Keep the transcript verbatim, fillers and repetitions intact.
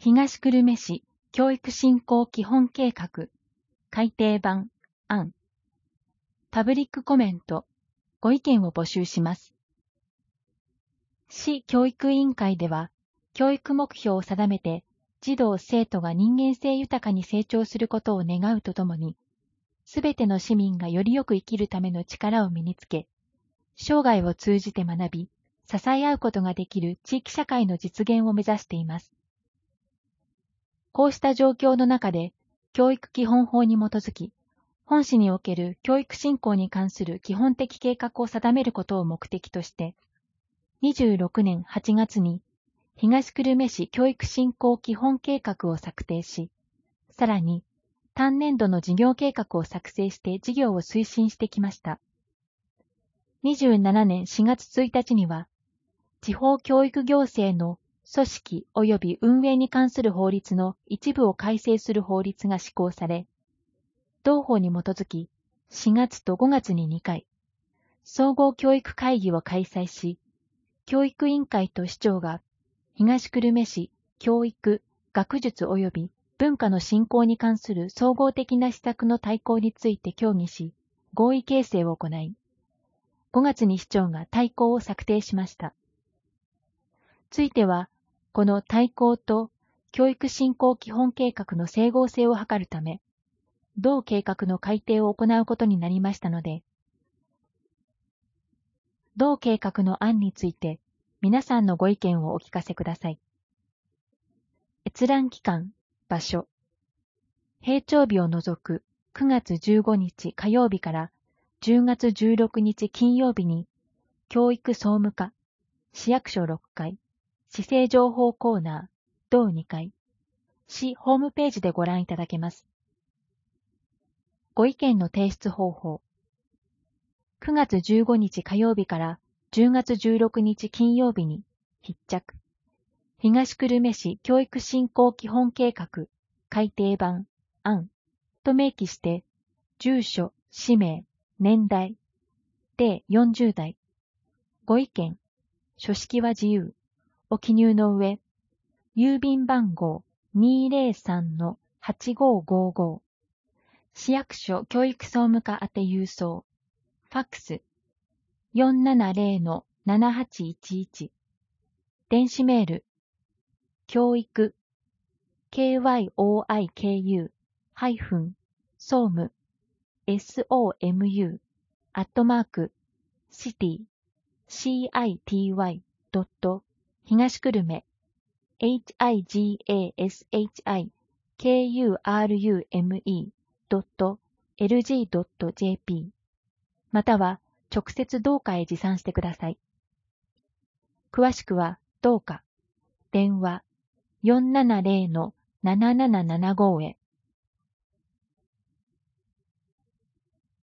東久留米市教育振興基本計画改訂版案パブリックコメントご意見を募集します。市教育委員会では教育目標を定めて児童生徒が人間性豊かに成長することを願うとともに、すべての市民がよりよく生きるための力を身につけ、生涯を通じて学び、支え合うことができる地域社会の実現を目指しています。こうした状況の中で、教育基本法に基づき、本市における教育振興に関する基本的計画を定めることを目的として、にじゅうろくねんはちがつに東久留米市教育振興基本計画を策定し、さらに単年度の事業計画を作成して事業を推進してきました。にじゅうななねんしがつついたちには、地方教育行政の組織及び運営に関する法律の一部を改正する法律が施行され、同法に基づきしがつとごがつににかい、総合教育会議を開催し、教育委員会と市長が東久留米市教育、学術及び文化の振興に関する総合的な施策の大綱について協議し、合意形成を行い、ごがつに市長が大綱を策定しました。ついては、この大綱と教育振興基本計画の整合性を図るため、同計画の改定を行うことになりましたので、同計画の案について皆さんのご意見をお聞かせください。閲覧期間、場所。閉庁日を除くくがつじゅうごにち火曜日からじゅうがつじゅうろくにち金曜日に、教育総務課、市役所ろっかい、市政情報コーナー、同にかい、市ホームページでご覧いただけます。ご意見の提出方法。くがつじゅうごにち火曜日からじゅうがつじゅうろくにち金曜日に必着。東久留米市教育振興基本計画改訂版案と明記して、住所、氏名、年代、定よんじゅうだい。ご意見、書式は自由。お記入の上、郵便番号 にーぜろさんのはちごーごーごー。市役所教育総務課宛て郵送。ファックス よんななぜろのななはちいちいち。電子メール教育 ケーワイオーアイケーユー ハイフン総務 ソム アットマークシティ シーアイティーワイ ドット東久留米 エイチアイジーエーエスエイチアイケーユーアールユーエムイー ドットエルジー ドット ジェーピー または直接同課へ持参してください。詳しくは同課電話 よんななぜろのなななななご へ。